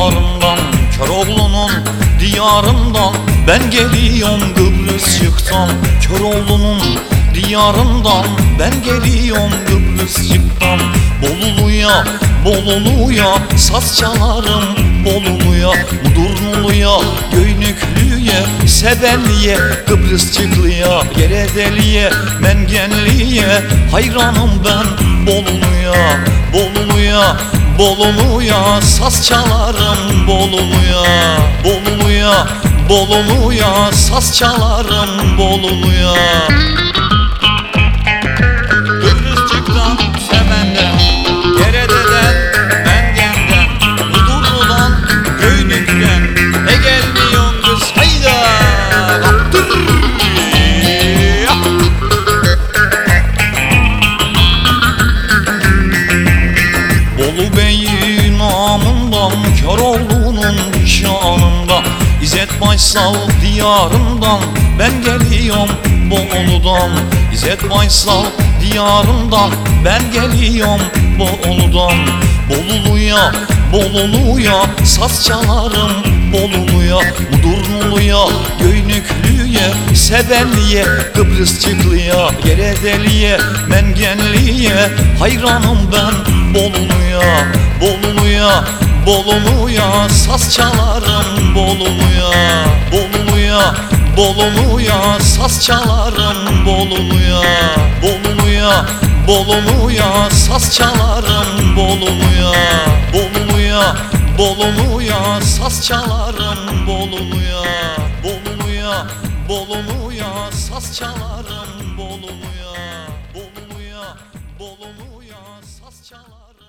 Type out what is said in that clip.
diyarından, Köroğlu'nun diyarından ben geliyorum Kıbrısçık'tan. Köroğlu'nun diyarından ben geliyorum Kıbrısçık'tan. Bolulu'ya, Bolulu'ya saz çalarım, Bolulu'ya, Mudurnu'ya, Göynüklü'ye, Sebelli'ye, Kıbrısçıklı'ya, Geredeli'ye, Mengenli'ye hayranım ben Bolulu'ya, Bolulu'ya, Bolulu'ya saz çalarım, Bolulu'ya, Bolulu'ya, Bolulu'ya saz çalarım, Bolulu'ya. Kıbrısçık'tan, Semen'den, Gerede'den, Mengen'den, Mudurnu'dan, Göynük'ten, ne gelmiyorsun kız hayda kaptır. Bolu Bey'in namından, Köroğlu'nun şanından, İzzet Baysal diyarından ben geliyorum Bolu'dan. İzzet Baysal diyarından ben geliyorum Bolu'dan. Bolulu'ya, Bolulu'ya saz çalarım, Bolulu'ya, Mudurnu'ya, Göynüklü'ye, Sebelli'ye, Kıbrısçıklı'ya, Geredeli'ye, Mengenli'ye hayranım ben Bolulu'ya, Bolulu'ya, Bolulu'ya saz çalarım, Bolulu'ya, Bolulu'ya, Bolulu'ya saz çalarım, Bolulu'ya, Bolulu'ya, Bolulu'ya saz çalarım, Bolulu'ya, Bolulu'ya, Bolulu'ya saz çalarım, Bolulu'ya, Bolulu'ya, Bolulu'ya saz çalarım, Bolulu'ya, Bolulu'ya, Bolulu'ya saz çalarım.